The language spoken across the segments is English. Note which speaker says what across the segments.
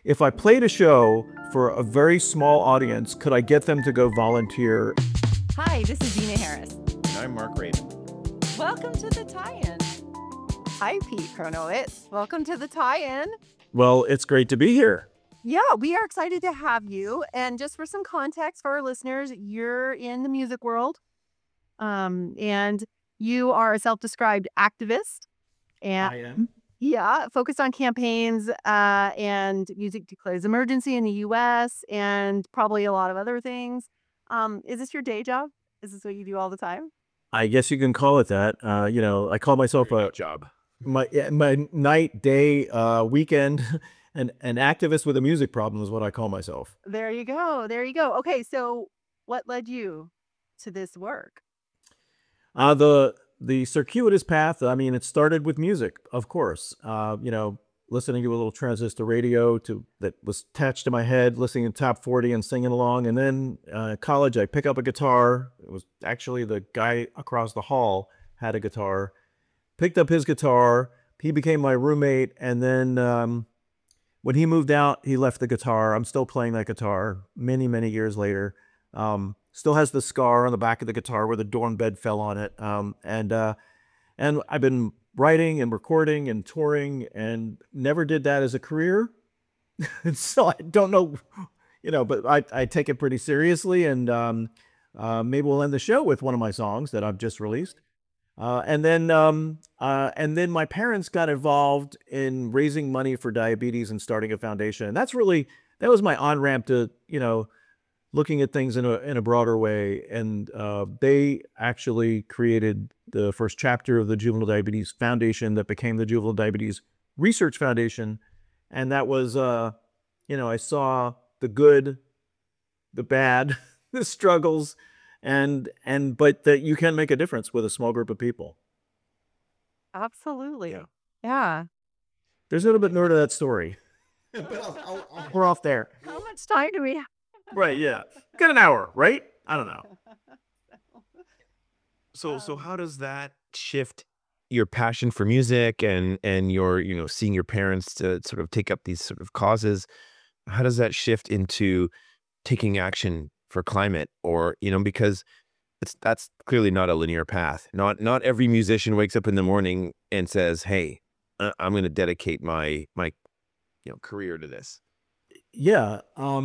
Speaker 1: If I played a show for a very small audience, could I get them to go volunteer?
Speaker 2: Hi, this is Dina Harris.
Speaker 3: And I'm Mark Raven.
Speaker 2: Welcome to the tie-in. Hi, Pete Kronowitz. Welcome to the tie-in.
Speaker 1: Well, it's great to be here.
Speaker 2: Yeah, we are excited to have you. And just for some context for our listeners, you're in the music world, and you are a self-described activist. And
Speaker 1: I am.
Speaker 2: yeah, focused on campaigns and music declares emergency in the U.S. and probably a lot of other things. Is this your day job? Is this what you do all the time?
Speaker 1: I guess you can call it that. I call myself
Speaker 3: Very good job.
Speaker 1: my night, day, weekend, an activist with a music problem is what I call myself.
Speaker 2: There you go. There you go. Okay, so what led you to this work?
Speaker 1: The circuitous path, I mean, it started with music, of course. Listening to a little transistor radio that was attached to my head, listening to top 40 and singing along. And then college, I pick up a guitar. It was actually the guy across the hall had a guitar. Picked up his guitar. He became my roommate. And then when he moved out, he left the guitar. I'm still playing that guitar many, many years later. Still has the scar on the back of the guitar where the dorm bed fell on it. And I've been writing and recording and touring and never did that as a career. So I don't know, but I take it pretty seriously. And maybe we'll end the show with one of my songs that I've just released. And then my parents got involved in raising money for diabetes and starting a foundation. And that was my on-ramp to, looking at things in a broader way. And they actually created the first chapter of the Juvenile Diabetes Foundation that became the Juvenile Diabetes Research Foundation. And that was, I saw the good, the bad, the struggles, but that you can make a difference with a small group of people.
Speaker 2: Absolutely.
Speaker 3: Yeah.
Speaker 2: Yeah.
Speaker 1: There's a little bit more to that story. We're off there.
Speaker 2: How much time do we have?
Speaker 1: Right, yeah. Got an hour, right? I don't know.
Speaker 3: So how does that shift your passion for music and your, seeing your parents to sort of take up these sort of causes? How does that shift into taking action for climate? Or, because that's clearly not a linear path. Not every musician wakes up in the morning and says, "Hey, I'm going to dedicate my career to this."
Speaker 1: Yeah.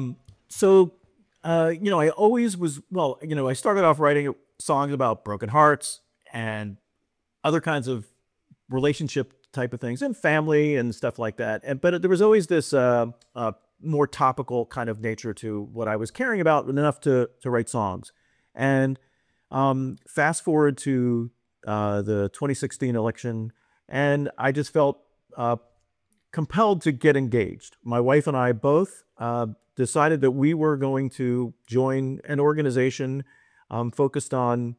Speaker 1: I always was, I started off writing songs about broken hearts and other kinds of relationship type of things and family and stuff like that. But there was always this more topical kind of nature to what I was caring about, enough to write songs. And fast forward to the 2016 election, and I just felt compelled to get engaged. My wife and I both decided that we were going to join an organization focused on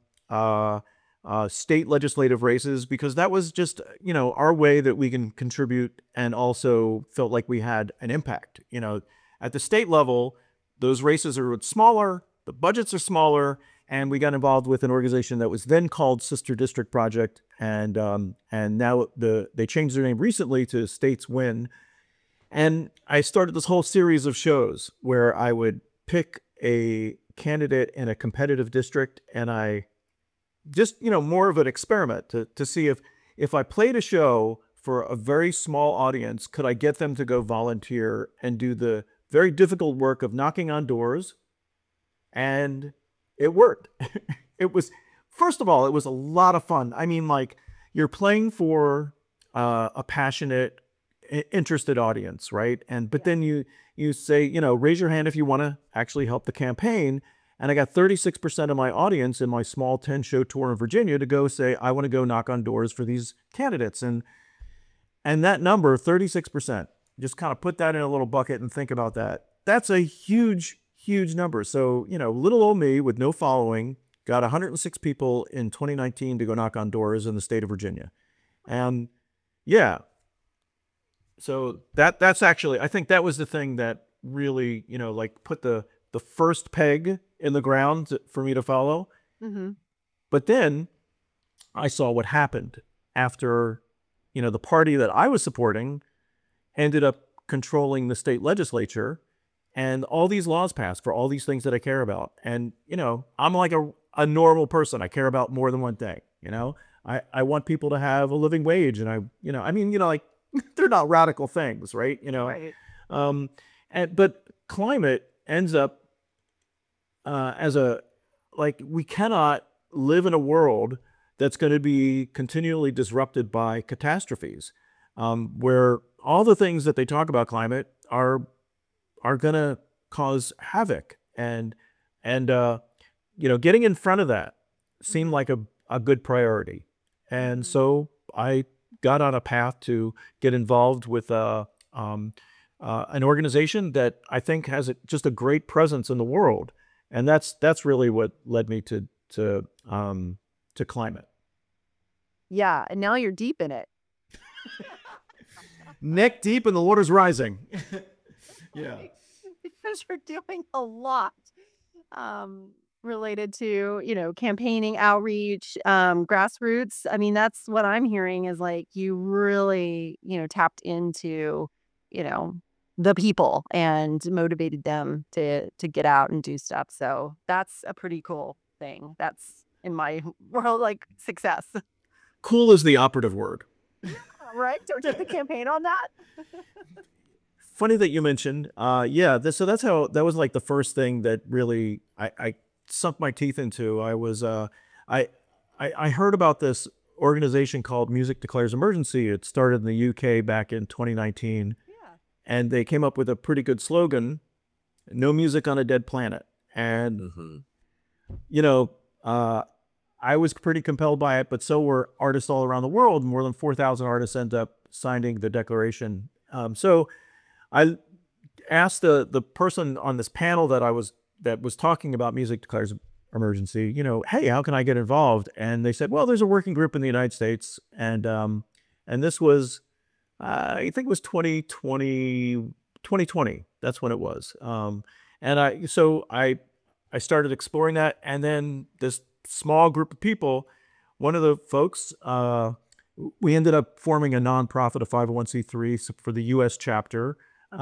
Speaker 1: state legislative races, because that was just, our way that we can contribute and also felt like we had an impact. At the state level, those races are smaller, the budgets are smaller, and we got involved with an organization that was then called Sister District Project, and now they changed their name recently to States Win. And I started this whole series of shows where I would pick a candidate in a competitive district, and I just, more of an experiment to see if I played a show for a very small audience, could I get them to go volunteer and do the very difficult work of knocking on doors. And it worked. First of all, it was a lot of fun. I mean, like, you're playing for a passionate, interested audience, right? But then you say, raise your hand if you want to actually help the campaign. And I got 36% of my audience in my small 10-show tour in Virginia to go say, I want to go knock on doors for these candidates. And that number, 36%, just kind of put that in a little bucket and think about that. That's a huge, huge number. So, little old me with no following got 106 people in 2019 to go knock on doors in the state of Virginia. And yeah, so that's actually, I think that was the thing that really, put the first peg in the ground for me to follow.
Speaker 2: Mm-hmm.
Speaker 1: But then I saw what happened after, the party that I was supporting ended up controlling the state legislature, and all these laws passed for all these things that I care about. And, you know, I'm like a normal person. I care about more than one thing, you know? I want people to have a living wage, and I mean, you know, like they're not radical things, right? You know,
Speaker 2: Right.
Speaker 1: but climate ends up as we cannot live in a world that's going to be continually disrupted by catastrophes, where all the things that they talk about climate are going to cause havoc, and you know, getting in front of that seemed like a good priority. And so I got on a path to get involved with an organization that I think has just a great presence in the world, and that's really what led me to climate.
Speaker 2: Yeah, and now you're deep in it.
Speaker 1: Neck deep and the water's rising. Yeah.
Speaker 2: Because you're doing a lot related to, you know, campaigning, outreach, grassroots. I mean, that's what I'm hearing is like you really, you know, tapped into, you know, the people and motivated them to get out and do stuff. So that's a pretty cool thing. That's in my world like success.
Speaker 1: Cool is the operative word.
Speaker 2: Right? Don't you have the campaign on that?
Speaker 1: Funny that you mentioned. Yeah, so that's how that was like the first thing that really I sunk my teeth into. I was I heard about this organization called Music Declares Emergency. It started in the UK back in 2019.
Speaker 2: Yeah.
Speaker 1: And they came up with a pretty good slogan: "No music on a dead planet." And you know, I was pretty compelled by it, but so were artists all around the world. More than 4,000 artists end up signing the declaration. So I asked the person on this panel that was talking about Music Declares Emergency, you know, hey, how can I get involved? And they said, well, there's a working group in the United States, and this was, I think it was 2020. That's when it was. And I started exploring that, and then this small group of people, one of the folks, we ended up forming a nonprofit, a 501c3 for the U.S. chapter.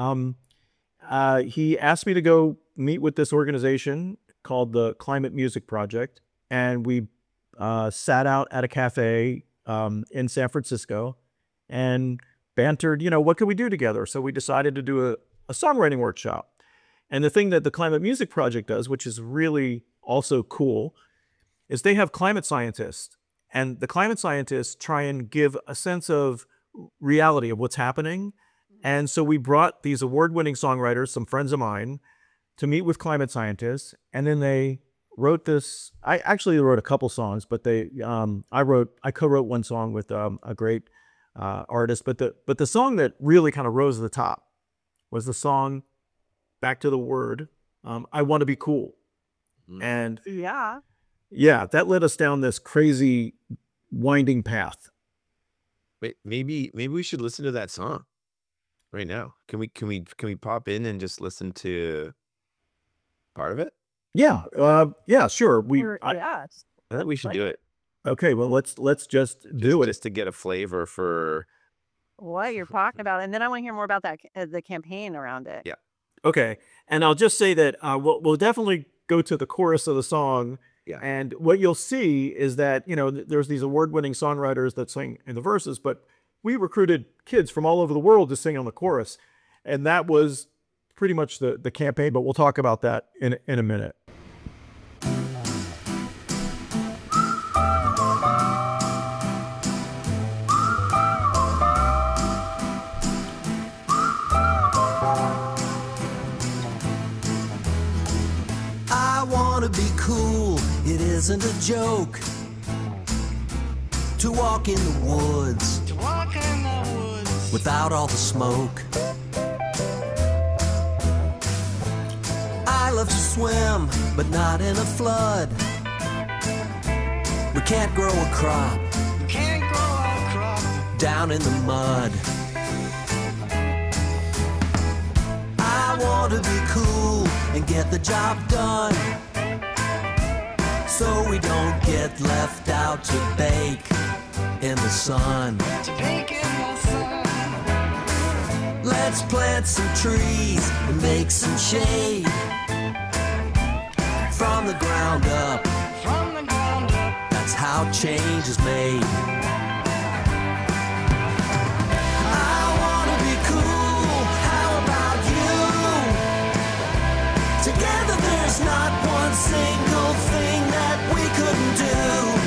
Speaker 1: He asked me to go meet with this organization called the Climate Music Project, and we sat out at a cafe in San Francisco and bantered, you know, what could we do together? So we decided to do a songwriting workshop. And the thing that the Climate Music Project does, which is really also cool, is they have climate scientists, and the climate scientists try and give a sense of reality of what's happening. And so we brought these award-winning songwriters, some friends of mine, to meet with climate scientists, and then they wrote this. I actually wrote a couple songs, but I co-wrote one song with a great artist. But the song that really kind of rose to the top was the song "Back to the Word," "I Want to Be Cool," and yeah, that led us down this crazy winding path.
Speaker 3: Wait, maybe we should listen to that song right now. Can we pop in and just listen to part of it?
Speaker 1: Yeah, yeah, sure.
Speaker 3: I think we should do it.
Speaker 1: Okay, well, let's just do it.
Speaker 3: Just to get a flavor for
Speaker 2: what you're talking about. And then I want to hear more about that, the campaign around it.
Speaker 3: Yeah.
Speaker 1: Okay, and I'll just say that we'll definitely go to the chorus of the song.
Speaker 3: Yeah.
Speaker 1: And what you'll see is that, you know, there's these award-winning songwriters that sing in the verses, but we recruited kids from all over the world to sing on the chorus. And that was pretty much the campaign, but we'll talk about that in a minute.
Speaker 4: I want to be cool, it isn't a joke. To walk in the woods, without all the smoke. I love to swim, but not in a flood. We can't grow a crop, down in the mud. I want to be cool and get the job done, so we don't get left out to bake in the sun. Let's plant some trees and make some shade. From the ground up, that's how change is made. I wanna be cool, how about you? Together there's not one single thing that we couldn't do.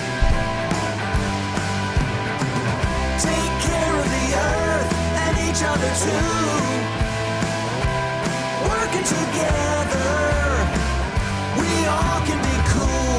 Speaker 4: Take care of the earth and each other too. Working together, we all can be cool.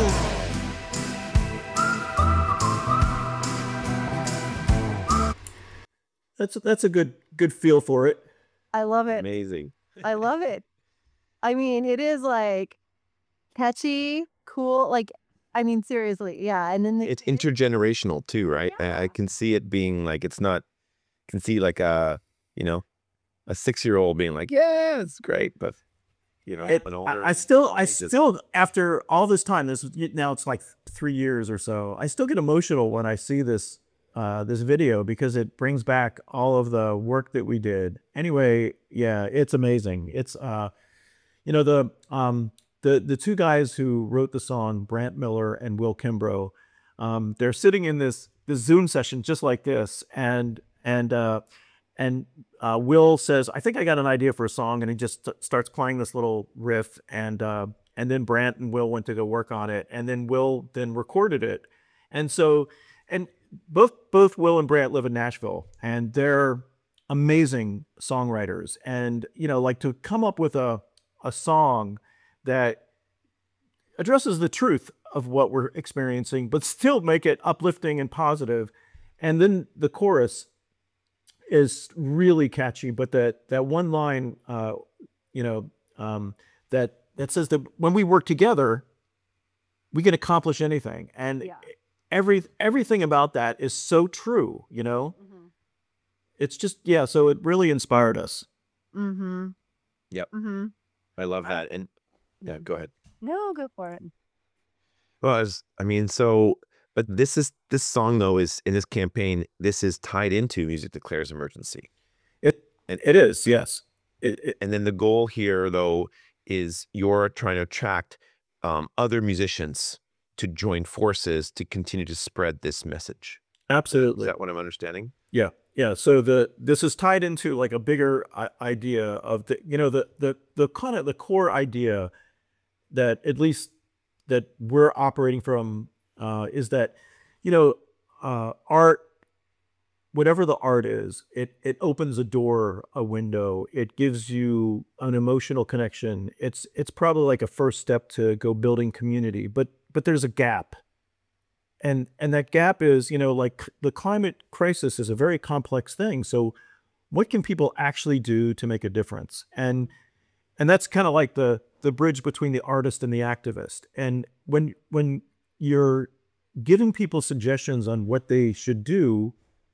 Speaker 1: That's a good feel for it.
Speaker 2: I love it.
Speaker 3: Amazing.
Speaker 2: I love it. I mean, it is like catchy, cool. Like, I mean, seriously, yeah. And then
Speaker 3: It's intergenerational too, right?
Speaker 2: Yeah.
Speaker 3: I can see it being like, it's not, can see like a 6-year-old being like, yeah, it's great, but an older.
Speaker 1: I still, after all this time, now it's like 3 years or so, I still get emotional when I see this video because it brings back all of the work that we did. Anyway, yeah, it's amazing. It's the two guys who wrote the song, Brant Miller and Will Kimbrough, they're sitting in this Zoom session just like this, and Will says, "I think I got an idea for a song," and he just starts playing this little riff, and then Brant and Will went to go work on it, and then Will then recorded it, and so both Will and Brant live in Nashville, and they're amazing songwriters, and like to come up with a song that addresses the truth of what we're experiencing, but still make it uplifting and positive, and then the chorus is really catchy, but that one line, that says that when we work together, we can accomplish anything, and
Speaker 2: Yeah.
Speaker 1: everything about that is so true.
Speaker 2: Mm-hmm.
Speaker 1: It's just, yeah. So it really inspired us.
Speaker 2: Mm-hmm.
Speaker 3: Yep.
Speaker 2: Mm-hmm.
Speaker 3: I love that. And yeah, go ahead.
Speaker 2: No, go for it.
Speaker 3: Well, but this song though is in this campaign, this is tied into Music Declares Emergency.
Speaker 1: It is, yes.
Speaker 3: And then the goal here though is you're trying to attract other musicians to join forces to continue to spread this message.
Speaker 1: Absolutely.
Speaker 3: Is that what I'm understanding?
Speaker 1: Yeah. Yeah. So this is tied into like a bigger idea of the kind of the core idea that at least that we're operating from is that, art, whatever the art is, it opens a door, a window. It gives you an emotional connection. It's probably like a first step to go building community, but there's a gap. And that gap is, like the climate crisis is a very complex thing. So what can people actually do to make a difference? And that's kind of like the bridge between the artist and the activist. And when you're giving people suggestions on what they should do,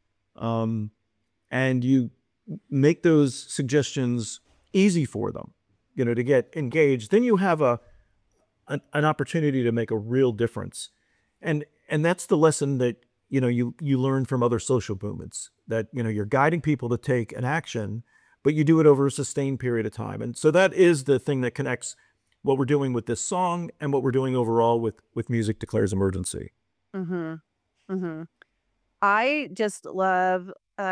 Speaker 1: and you make those suggestions easy for them, to get engaged, then you have an opportunity to make a real difference. And that's the lesson that, you learn from other social movements, that, you're guiding people to take an action, but you do it over a sustained period of time. And so that is the thing that connects what we're doing with this song and what we're doing overall with Music Declares Emergency.
Speaker 2: Mm-hmm. Mm-hmm. I just love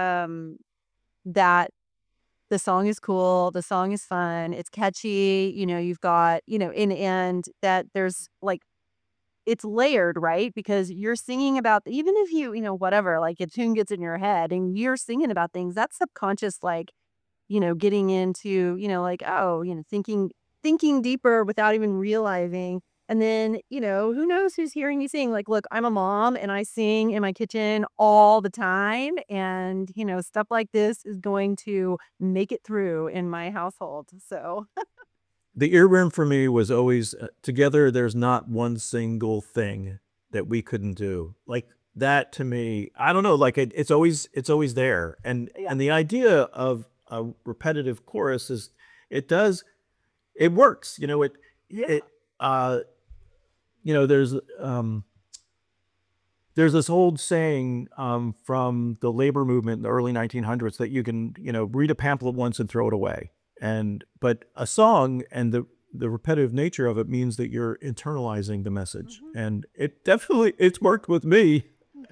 Speaker 2: that the song is cool, the song is fun, it's catchy, you've got, in the end that there's like, it's layered, right? Because you're singing about, even if you, whatever, like a tune gets in your head and you're singing about things, that's subconscious, like, getting into, like, oh, thinking deeper without even realizing. And then, who knows who's hearing you sing? Like, look, I'm a mom and I sing in my kitchen all the time. And, stuff like this is going to make it through in my household. So
Speaker 1: The earworm for me was always together. There's not one single thing that we couldn't do. Like that to me, I don't know, like it's always there. And
Speaker 2: Yeah.
Speaker 1: and the idea of a repetitive chorus is it works. There's there's this old saying from the labor movement in the early 1900s that you can, read a pamphlet once and throw it away. But a song and the repetitive nature of it means that you're internalizing the message. And it's worked with me.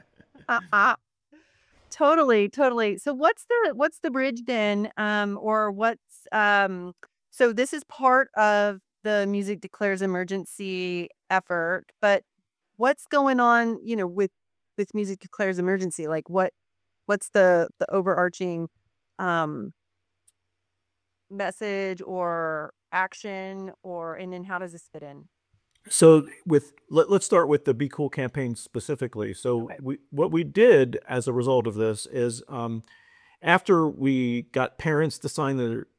Speaker 2: Totally, totally. So what's the bridge then? Or so this is part of the Music Declares Emergency effort, but what's going on, with Music Declares Emergency? Like what's the overarching message or action, and then how does this fit in?
Speaker 1: So let's start with the Be Cool campaign specifically. So what we did as a result of this is after we got parents to sign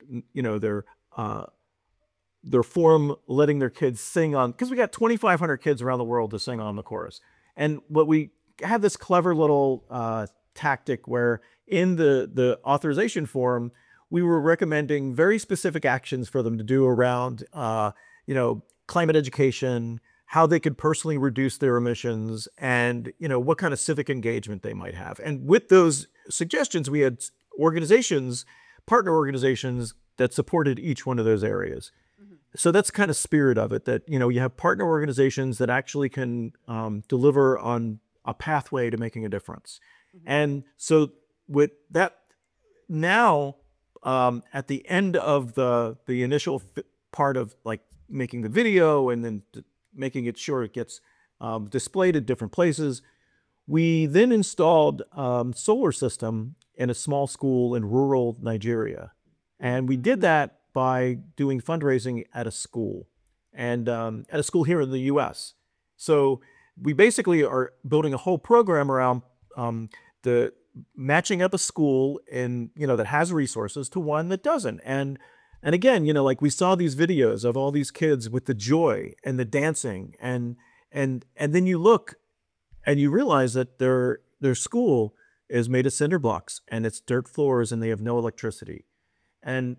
Speaker 1: their form letting their kids sing on, because we got 2,500 kids around the world to sing on the chorus. And what we had this clever little tactic where in the authorization form, we were recommending very specific actions for them to do around, climate education, how they could personally reduce their emissions, and what kind of civic engagement they might have. And with those suggestions, we had partner organizations that supported each one of those areas. So that's kind of spirit of it, that you have partner organizations that actually can deliver on a pathway to making a difference. And so with that, now at the end of the initial part of like making the video and then making it sure it gets displayed at different places, we then installed solar system in a small school in rural Nigeria. And we did that by doing fundraising at a school, and at a school here in the US. So we basically are building a whole program around the matching up a school that has resources to one that doesn't. And again, like we saw these videos of all these kids with the joy and the dancing, and then you look and you realize that their school is made of cinder blocks and it's dirt floors and they have no electricity. And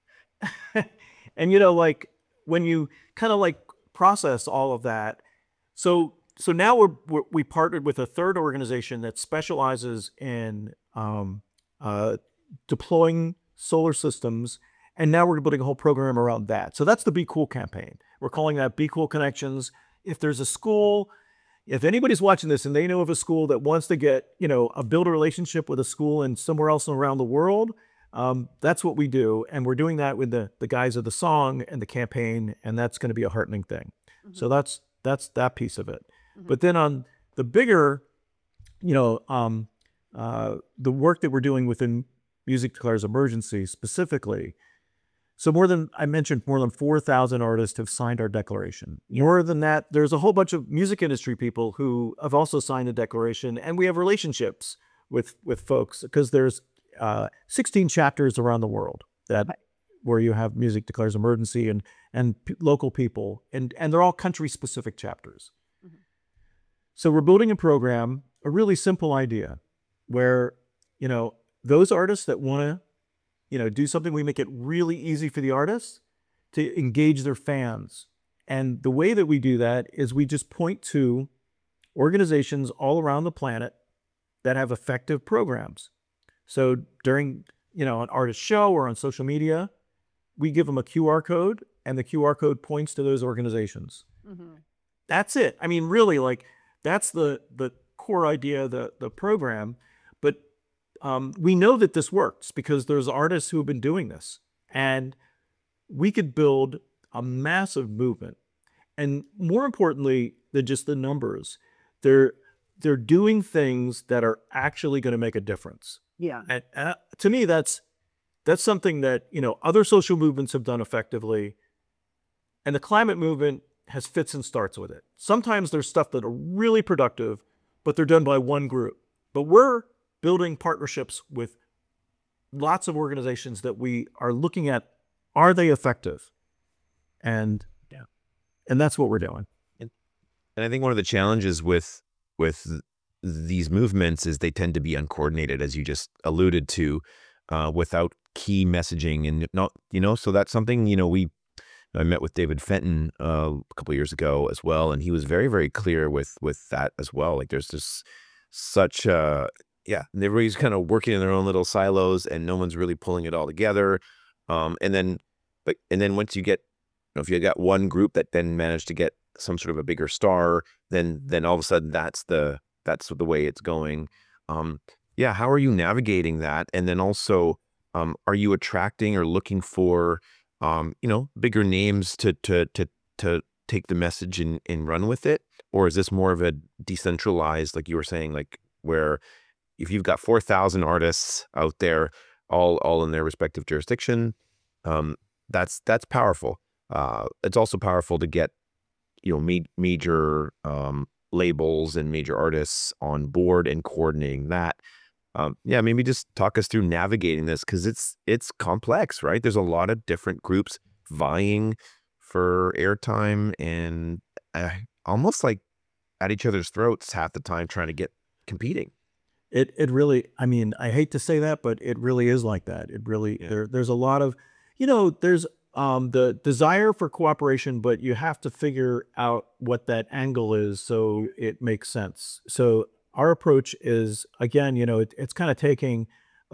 Speaker 1: like when you kind of like process all of that, so now we partnered with a third organization that specializes in deploying solar systems. And now we're building a whole program around that. So that's the Be Cool campaign. We're calling that Be Cool Connections. If there's a school, if anybody's watching this and they know of a school that wants to build a relationship with a school and somewhere else around the world, that's what we do. And we're doing that with the guys of the song and the campaign, and that's going to be a heartening thing. So that's that piece of it. But then on the bigger, the work that we're doing within Music Declares Emergency specifically. So I mentioned more than 4,000 artists have signed our declaration. More than that, there's a whole bunch of music industry people who have also signed the declaration, and we have relationships with folks because there's 16 chapters around the world where you have Music Declares Emergency and local people, and they're all country-specific chapters. So we're building a program, a really simple idea, where those artists that want to do something, we make it really easy for the artists to engage their fans. And the way that we do that is we just point to organizations all around the planet that have effective programs. So during, an artist show or on social media, we give them a QR code, and the QR code points to those organizations. That's it. I mean, really, like that's the core idea of the program. But we know that this works because there's artists who have been doing this, and we could build a massive movement. And more importantly than just the numbers, they're doing things that are actually going to make a difference.
Speaker 2: Yeah.
Speaker 1: And to me, that's something that other social movements have done effectively, and the climate movement has fits and starts with it. Sometimes there's stuff that are really productive, but they're done by one group. But we're building partnerships with lots of organizations that we are looking at, are they effective? And that's what we're doing.
Speaker 3: And I think one of the challenges with these movements is they tend to be uncoordinated, as you just alluded to, without key messaging and not, so that's something, I met with David Fenton a couple of years ago as well, and he was very, very clear with that as well. Like there's just such yeah, and everybody's kind of working in their own little silos, and no one's really pulling it all together. And then once you get, if you got one group that then managed to get some sort of a bigger star, then all of a sudden that's the way it's going. Yeah, how are you navigating that? And then also, are you attracting or looking for bigger names to take the message and run with it? Or is this more of a decentralized, like you were saying, like where if you've got 4,000 artists out there, all in their respective jurisdiction, that's powerful. It's also powerful to get, major labels and major artists on board and coordinating that. Yeah, maybe just talk us through navigating this, because it's complex, right? There's a lot of different groups vying for airtime and almost like at each other's throats half the time trying to get competing.
Speaker 1: It really, I mean, I hate to say that, but it really is like that. It really, there's a lot of, there's the desire for cooperation, but you have to figure out what that angle is so it makes sense. So our approach is, again, it's kind of taking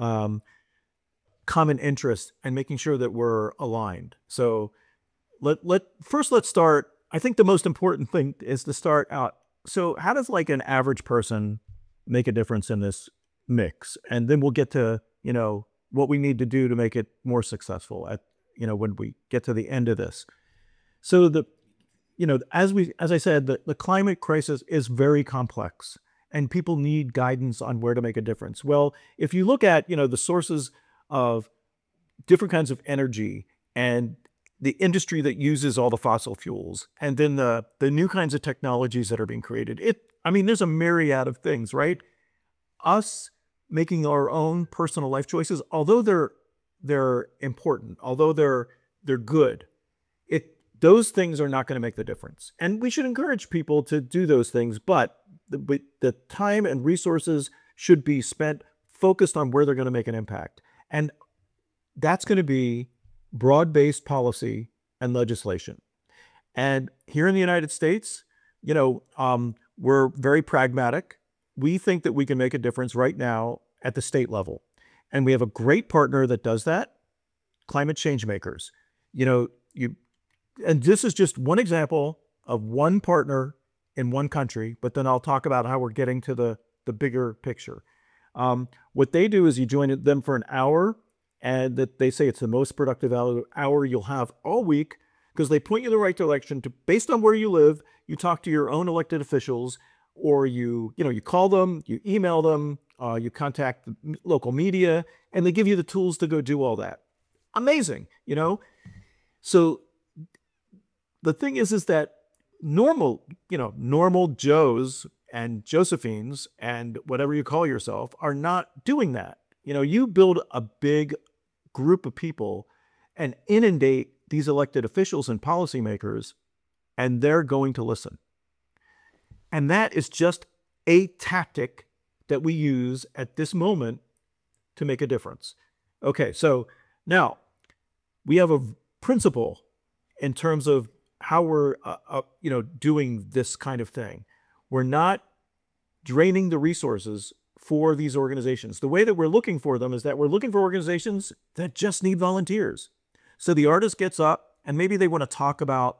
Speaker 1: common interest and making sure that we're aligned. So let's start. I think the most important thing is to start out. So how does like an average person make a difference in this mix? And then we'll get to, what we need to do to make it more successful at, when we get to the end of this. So as I said, the climate crisis is very complex, and people need guidance on where to make a difference. Well, if you look at, the sources of different kinds of energy and the industry that uses all the fossil fuels, and then the new kinds of technologies that are being created, there's a myriad of things, right? Us making our own personal life choices, although they're important, although they're good, those things are not going to make the difference. And we should encourage people to do those things, but the time and resources should be spent focused on where they're going to make an impact. And that's going to be broad-based policy and legislation. And here in the United States, we're very pragmatic. We think that we can make a difference right now at the state level. And we have a great partner that does that, Climate Change Makers. And this is just one example of one partner in one country, but then I'll talk about how we're getting to the bigger picture. What they do is you join them for an hour, and that they say it's the most productive hour you'll have all week, because they point you in the right direction based on where you live. You talk to your own elected officials, or you call them, you email them, you contact the local media, and they give you the tools to go do all that. Amazing, So the thing is that normal Joes and Josephines and whatever you call yourself are not doing that. You build a big group of people and inundate these elected officials and policymakers, and they're going to listen. And that is just a tactic that we use at this moment to make a difference. Okay, so now we have a principle in terms of how we're doing this kind of thing. We're not draining the resources for these organizations. The way that we're looking for them is that we're looking for organizations that just need volunteers. So the artist gets up and maybe they want to talk about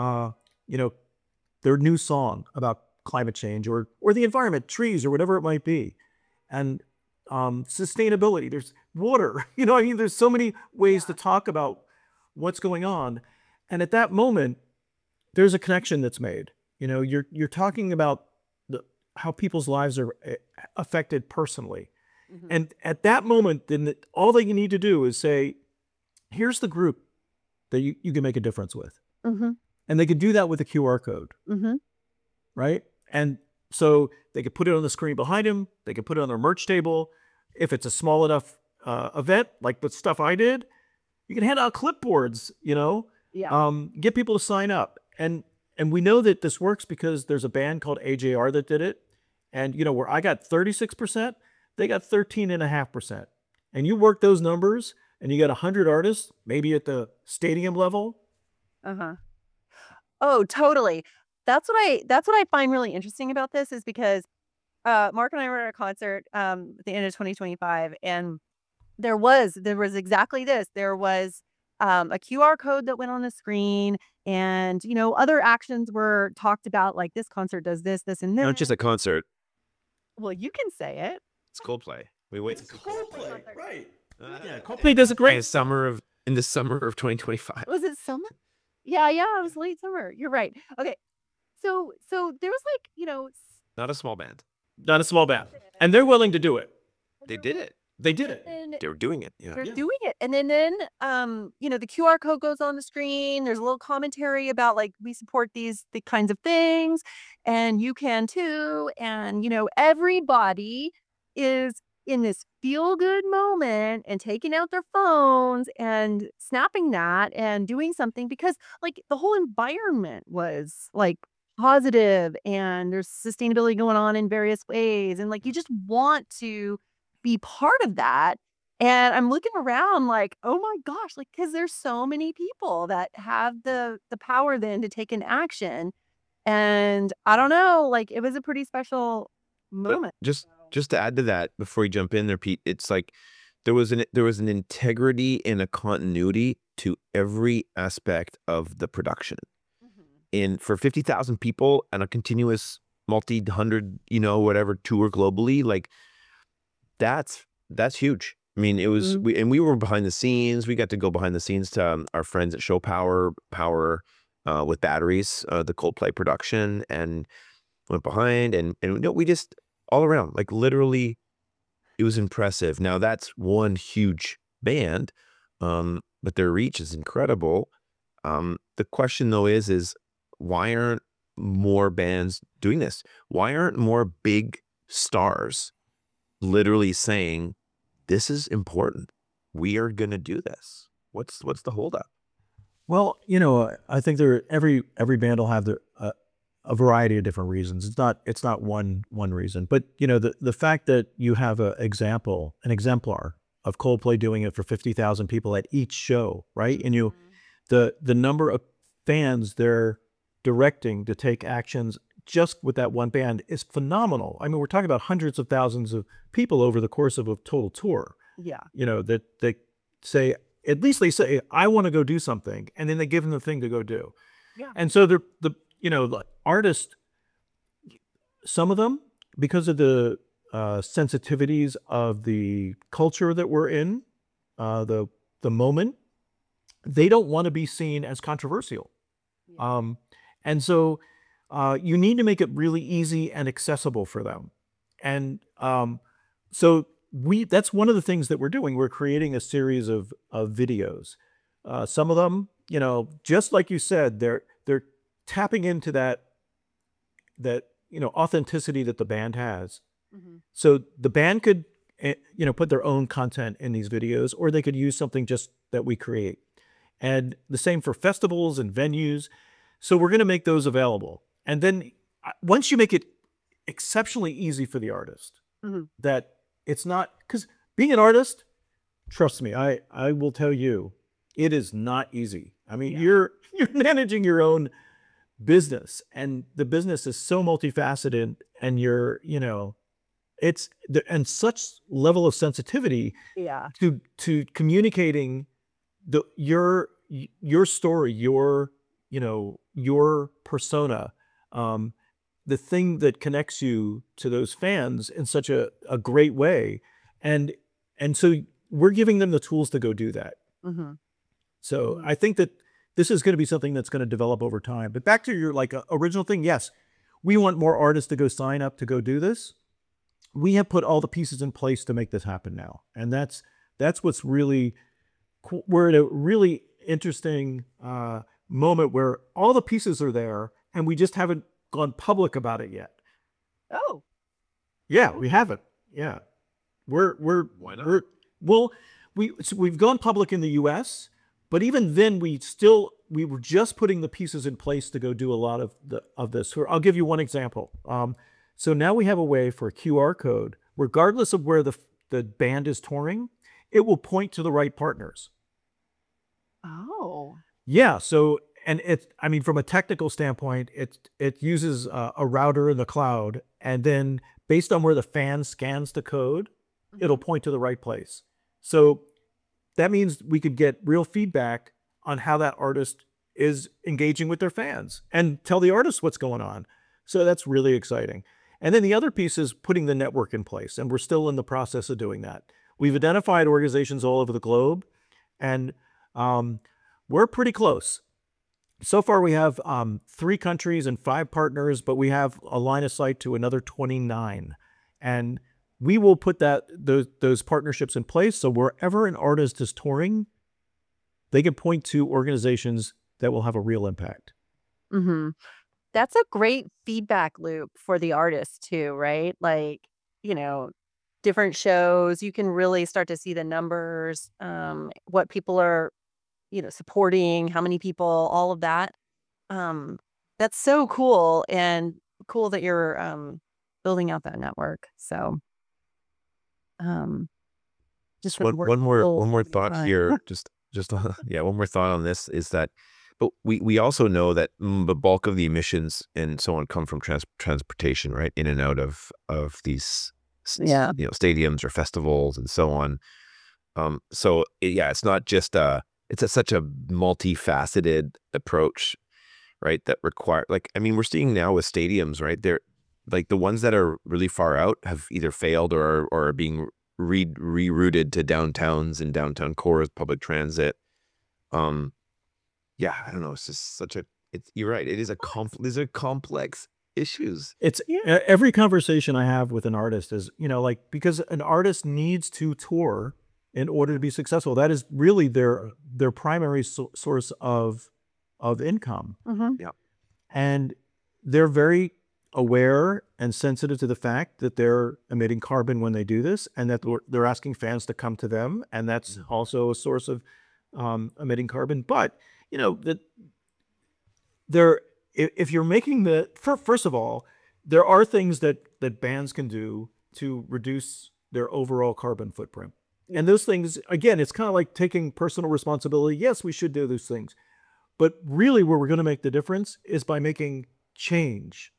Speaker 1: their new song about climate change or the environment, trees, or whatever it might be. And sustainability, there's water, there's so many ways to talk about what's going on. And at that moment, there's a connection that's made. You're talking about how people's lives are affected personally. Mm-hmm. And at that moment, then all that you need to do is say, here's the group that you can make a difference with. Mm-hmm. And they can do that with a QR code, mm-hmm. right? And so they could put it on the screen behind them. They could put it on their merch table. If it's a small enough event, like the stuff I did, you can hand out clipboards, get people to sign up. And we know that this works because there's a band called AJR that did it. And, where I got 36%, they got 13.5%. And you work those numbers and you got 100 artists, maybe at the stadium level,
Speaker 2: Uh-huh. Oh, totally. That's what I find really interesting about this is because Mark and I were at a concert at the end of 2025, and there was exactly this. There was a QR code that went on the screen, and other actions were talked about, like this concert does this, this, and
Speaker 3: Not just
Speaker 2: this.
Speaker 3: a concert.
Speaker 2: Well, you can say it.
Speaker 3: It's Coldplay. We wait.
Speaker 2: Coldplay,
Speaker 1: right?
Speaker 3: Yeah,
Speaker 1: Coldplay does a great.
Speaker 3: in the summer of 2025.
Speaker 2: Was it summer? Yeah, it was late summer. You're right. Okay. So there was like,
Speaker 3: Not a small band.
Speaker 1: Not a small band, and they're willing to do it.
Speaker 3: They did it.
Speaker 1: They did it.
Speaker 2: and
Speaker 3: They were doing it. Yeah.
Speaker 2: they're doing it. And then the QR code goes on the screen. There's a little commentary about like we support the kinds of things, and you can too. And everybody is in this feel good moment and taking out their phones and snapping that and doing something because like the whole environment was like positive and there's sustainability going on in various ways. And like you just want to be part of that. And I'm looking around like, oh my gosh, like because there's so many people that have the power then to take an action. And I don't know, like it was a pretty special
Speaker 3: But
Speaker 2: moment.
Speaker 3: just to add to that before you jump in there, Pete, it's like there was an integrity and a continuity to every aspect of the production. For 50,000 people and a continuous multi-hundred, whatever tour globally, like that's huge. I mean, it was we were behind the scenes. We got to go behind the scenes to our friends at Show Power with batteries, the Coldplay production, and went behind and we just all around, like literally, it was impressive. Now that's one huge band, but their reach is incredible. The question though is why aren't more bands doing this? Why aren't more big stars literally saying, this is important. We are going to do this. What's the holdup?
Speaker 1: Well, I think every band will have a variety of different reasons. It's not one reason, but the fact that you have an exemplar of Coldplay doing it for 50,000 people at each show, right? And the number of fans they're directing to take actions just with that one band is phenomenal. I mean, we're talking about hundreds of thousands of people over the course of a total tour.
Speaker 2: Yeah.
Speaker 1: That they say, at least they say, I want to go do something, and then they give them the thing to go do.
Speaker 2: Yeah.
Speaker 1: And so the artists, some of them, because of the sensitivities of the culture that we're in, the moment, they don't want to be seen as controversial.
Speaker 2: Yeah.
Speaker 1: And so you need to make it really easy and accessible for them. And so that's one of the things that we're doing. We're creating a series of videos. Some of them, just like you said, they're tapping into that authenticity that the band has. So the band could put their own content in these videos, or they could use something just that we create. And the same for festivals and venues. So we're going to make those available. And then once you make it exceptionally easy for the artist, that it's not, because being an artist, trust me, I will tell you, it is not easy. I mean, you're managing your own business, and the business is so multifaceted, and it's and such level of sensitivity to communicating your story, your persona, the thing that connects you to those fans in such a great way. And so we're giving them the tools to go do that. So I think that this is going to be something that's going to develop over time. But back to your original thing, yes, we want more artists to go sign up to go do this. We have put all the pieces in place to make this happen now. And that's what's really cool. We're at a really interesting moment where all the pieces are there, and we just haven't gone public about it yet.
Speaker 2: Oh.
Speaker 1: Yeah, we haven't. Yeah.
Speaker 3: Why not?
Speaker 1: We've gone public in the US, but even then we were just putting the pieces in place to go do a lot of this. I'll give you one example. So now we have a way for a QR code, regardless of where the band is touring, it will point to the right partners.
Speaker 2: Oh.
Speaker 1: Yeah. So and I mean, from a technical standpoint, it uses a router in the cloud, and then based on where the fan scans the code, it'll point to the right place. So that means we could get real feedback on how that artist is engaging with their fans and tell the artist what's going on. So that's really exciting. And then the other piece is putting the network in place, and we're still in the process of doing that. We've identified organizations all over the globe, and we're pretty close. So far, we have 3 countries and 5 partners, but we have a line of sight to another 29. And we will put those partnerships in place, so wherever an artist is touring, they can point to organizations that will have a real impact.
Speaker 2: Mm-hmm. That's a great feedback loop for the artist too, right? Like, different shows, you can really start to see the numbers, what people are, supporting, how many people, all of that. That's so cool, and cool that you're building out that network. So, just
Speaker 3: One more thought here, just yeah, one more thought on this is that, but we also know that the bulk of the emissions and so on come from transportation, right, in and out of these stadiums or festivals and so on. So it's not just it's such a multifaceted approach, right? That require, like, I mean, we're seeing now with stadiums, right? They're like the ones that are really far out have either failed or are being rerouted to downtowns and downtown core with public transit. I don't know. It's just you're right. These are complex issues.
Speaker 1: It's every conversation I have with an artist is, like, because an artist needs to tour in order to be successful. That is really their primary source of income.
Speaker 2: Mm-hmm.
Speaker 3: Yeah.
Speaker 1: And they're very aware and sensitive to the fact that they're emitting carbon when they do this, and that they're asking fans to come to them, and that's also a source of emitting carbon. But if you're making first of all, there are things that bands can do to reduce their overall carbon footprint. And those things, again, it's kind of like taking personal responsibility. Yes, we should do those things. But really where we're going to make the difference is by making change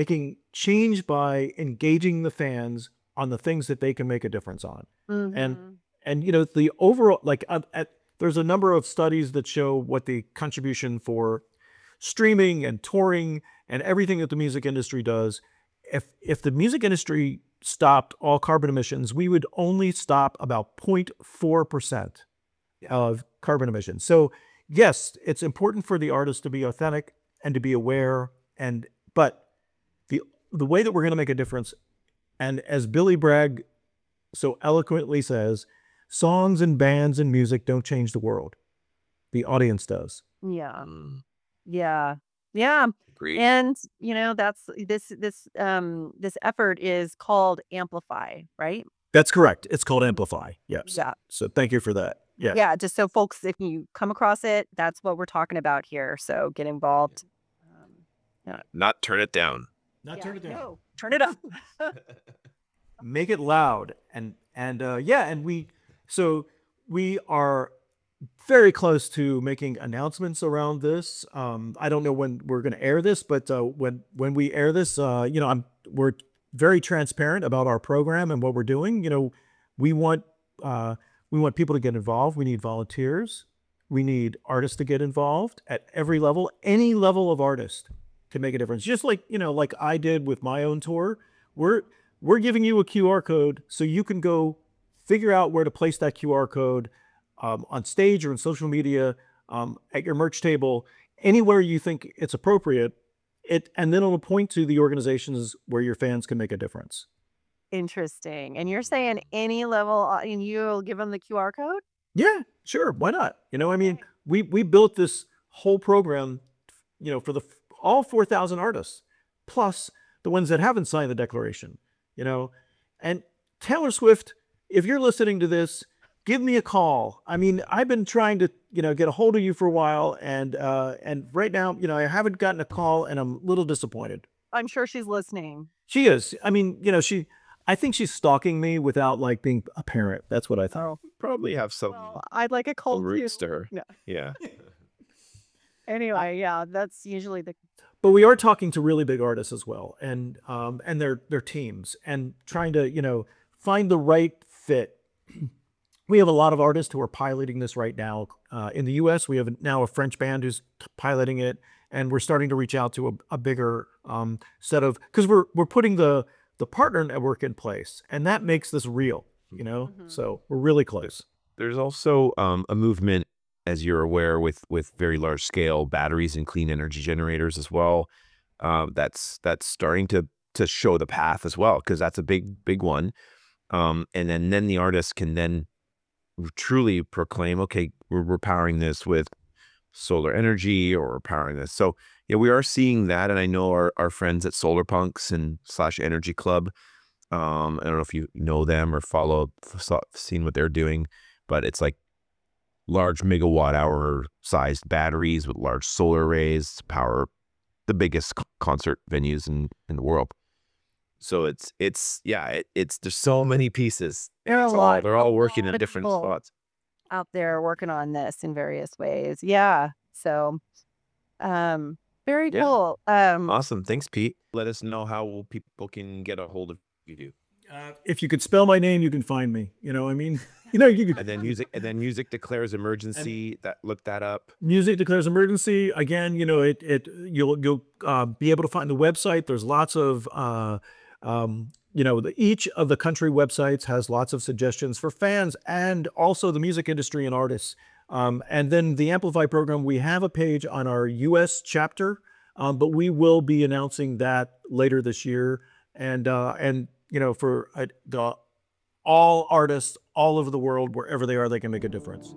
Speaker 1: by engaging the fans on the things that they can make a difference on.
Speaker 2: Mm-hmm.
Speaker 1: And the overall, like, there's a number of studies that show what the contribution for streaming and touring and everything that the music industry does. If the music industry stopped all carbon emissions, we would only stop about 0.4% of carbon emissions. So yes, it's important for the artist to be authentic and to be aware, but the way that we're going to make a difference, and as Billy Bragg so eloquently says, songs and bands and music don't change the world. The audience does.
Speaker 2: Yeah. Yeah.
Speaker 3: Agreed.
Speaker 2: And that's this effort is called Amplify, right?
Speaker 1: That's correct. It's called Amplify. Yes.
Speaker 2: Yeah.
Speaker 1: So thank you for that. Yeah.
Speaker 2: Yeah. Just so folks, if you come across it, that's what we're talking about here. So get involved.
Speaker 3: Not turn it down.
Speaker 1: Not turn it down.
Speaker 2: No, turn it up.
Speaker 1: Make it loud. And we are very close to making announcements around this. I don't know when we're going to air this, but when we air this, we're very transparent about our program and what we're doing. We want people to get involved. We need volunteers. We need artists to get involved at every level. Any level of artist can make a difference. Just like like I did with my own tour. We're giving you a QR code so you can go figure out where to place that QR code on stage or in social media, at your merch table, anywhere you think it's appropriate. And then it'll point to the organizations where your fans can make a difference.
Speaker 2: Interesting. And you're saying any level, and you'll give them the QR code?
Speaker 1: Yeah, sure. Why not? I mean, we built this whole program, for all 4,000 artists, plus the ones that haven't signed the declaration, and Taylor Swift, if you're listening to this, give me a call. I mean, I've been trying to, get a hold of you for a while, and right now, I haven't gotten a call, and I'm a little disappointed.
Speaker 2: I'm sure she's listening.
Speaker 1: She is. I mean, I think she's stalking me without like being apparent. That's what I thought.
Speaker 3: Probably have some
Speaker 2: Well, I'd like a cold
Speaker 3: roots
Speaker 2: too.
Speaker 3: to her.
Speaker 2: No.
Speaker 3: Yeah.
Speaker 2: Anyway, yeah, that's usually the
Speaker 1: But we are talking to really big artists as well, and their teams, and trying to find the right fit. We have a lot of artists who are piloting this right now. In the U.S., we have now a French band who's piloting it, and we're starting to reach out to a bigger set of, because we're putting the partner network in place, and that makes this real. So we're really close.
Speaker 3: There's also a movement, as you're aware, with very large scale batteries and clean energy generators as well. That's starting to show the path as well, because that's a big one. And then the artist can then truly proclaim, okay, we're powering this with solar energy, or we're powering this. So yeah, we are seeing that. And I know our friends at Solar Punks and /Energy Club, I don't know if you know them or seen what they're doing, but it's like large megawatt hour sized batteries with large solar arrays to power the biggest concert venues in the world. So it's there's so many pieces.
Speaker 2: There are a lot.
Speaker 3: They're all working in
Speaker 2: of
Speaker 3: different
Speaker 2: people
Speaker 3: spots.
Speaker 2: out there working on this in various ways. Yeah. So, very
Speaker 3: Yeah.
Speaker 2: cool.
Speaker 3: Awesome. Thanks, Pete. Let us know how people can get a hold of you.
Speaker 1: If you could spell my name, you can find me. You can.
Speaker 3: And then music declares emergency. Look that up.
Speaker 1: Music declares emergency. Again, you'll be able to find the website. There's lots of each of the country websites has lots of suggestions for fans and also the music industry and artists. And then the Amplify program, we have a page on our U.S. chapter, but we will be announcing that later this year. And for all artists all over the world, wherever they are, they can make a difference.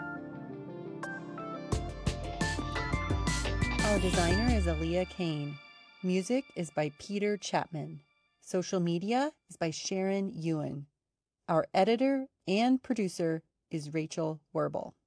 Speaker 5: Our designer is Aaliyah Kane. Music is by Peter Chapman. Social media is by Sharon Ewan. Our editor and producer is Rachel Werbel.